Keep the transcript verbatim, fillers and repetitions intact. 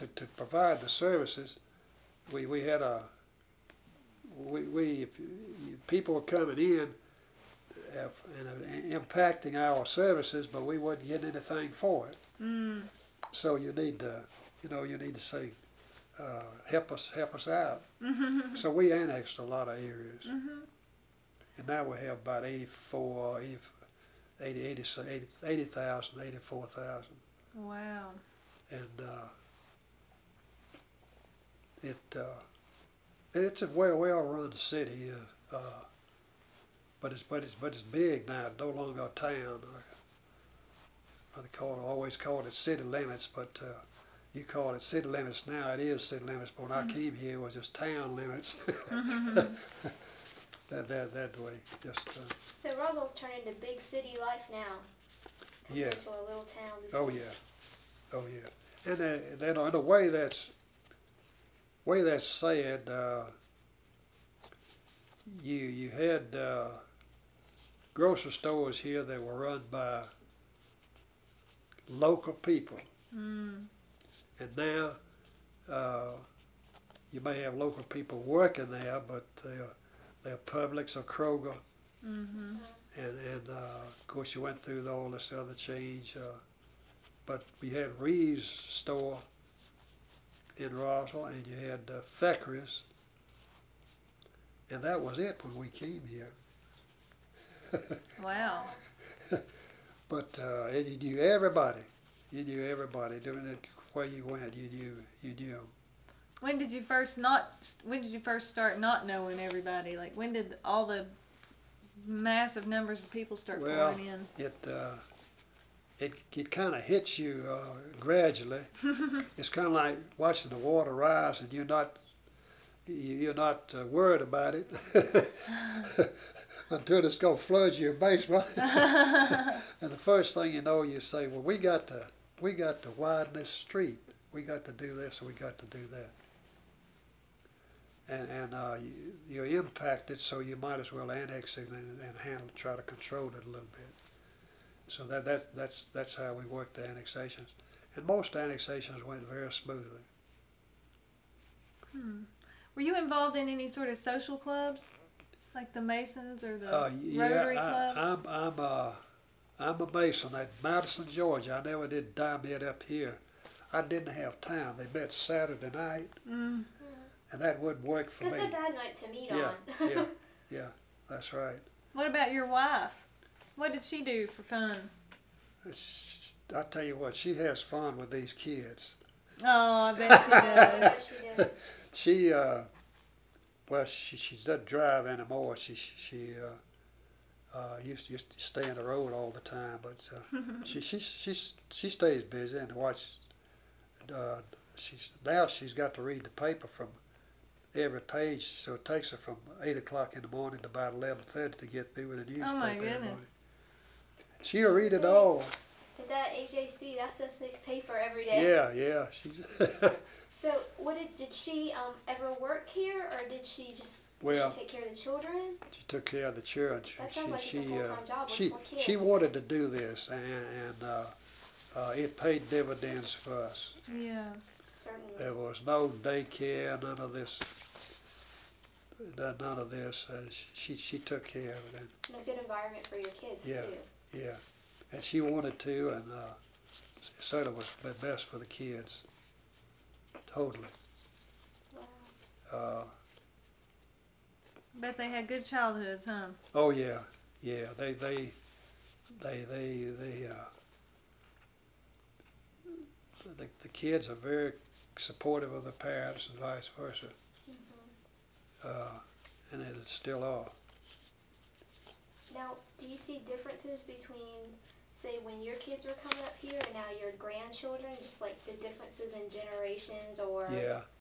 to, to provide the services, we, we had a, we, we people were coming in uh, and uh, impacting our services, but we wasn't getting anything for it. Mm. So you need to, you know, you need to say, uh, help us, help us out. Mm-hmm. So we annexed a lot of areas, Mm-hmm. and now we have about eighty-four, eighty, eighty, eighty, eighty, eighty thousand, eighty-four thousand, Wow. and uh, it uh, it's a well well run city, uh, uh, but it's but it's but it's big now. It's no longer a town. They call it, always called it city limits, but uh, you call it city limits now. It is city limits, but when I Mm-hmm. came here, it was just town limits. Mm-hmm. that that that way, just. Uh, So Roswell's turned into big city life now, Yeah. compared to a little town before. Oh yeah, oh yeah, and uh, then in a way that's way that's said. Uh, you you had uh, grocery stores here that were run by local people, Mm. and now uh, you may have local people working there, but they're they're Publix or Kroger, Mm-hmm. and and uh, of course you went through all this other change. Uh, but we had Reeves store in Roswell, and you had uh, Thackeray's, and that was it when we came here. Wow. But uh, and you knew everybody. You knew everybody. Doing it where you went, you knew you knew 'em. When did you first not? When did you first start not knowing everybody? Like when did all the massive numbers of people start Well, pouring in? It uh, it it kind of hits you uh, gradually. It's kind of like watching the water rise, and you're not you- you're not uh, worried about it until it's gonna flood your basement. And the first thing you know, you say, "Well, we got to we got to widen this street. We got to do this, and we got to do that." And and uh, you, you're impacted, so you might as well annex it and, and handle, try to control it a little bit. So that that that's that's how we worked the annexations, and most annexations went very smoothly. Hmm. Were you involved in any sort of social clubs, like the Masons or the Uh, Rotary yeah, Club? I, I'm I'm uh, I'm a Mason at Madison, Georgia. I never did dime it up here. I didn't have time. They met Saturday night, Mm. and that wouldn't work for That's me. a bad night to meet Yeah, on. yeah, yeah. That's right. What about your wife? What did she do for fun? It's, I tell you what, she has fun with these kids. Oh, I bet she does. Yes, she did. She, uh, well, she she doesn't drive anymore. She she uh, uh, used used to stay on the road all the time, but uh, she she she she stays busy and watch. Uh, she's now she's got to read the paper from every page, so it takes her from eight o'clock in the morning to about eleven thirty to get through with the newspaper Oh my every goodness. morning. She'll read it all. Did that A J C? That's a thick paper every day. Yeah, yeah. She's So, what did did she um ever work here, or did she just did Well, she take care of the children? she took care of the children. That She sounds like it's a she full uh, time job with she four kids. she wanted to do this, and and uh, uh, it paid dividends for us. Yeah. Certainly. There was no daycare, none of this, none none of this. Uh, she she took care of it, And a good environment for your kids Yeah. too. and, yeah, and she wanted to, and uh, said it was the best for the kids. Totally. Wow. Uh, Bet they had good childhoods, huh? oh yeah, yeah. They they they they they. Uh, the, the kids are very supportive of the parents and vice versa, hmm uh, and they still are. Now, do you see differences between, say, when your kids were coming up here and now your grandchildren? Just like the differences in generations, or Yeah,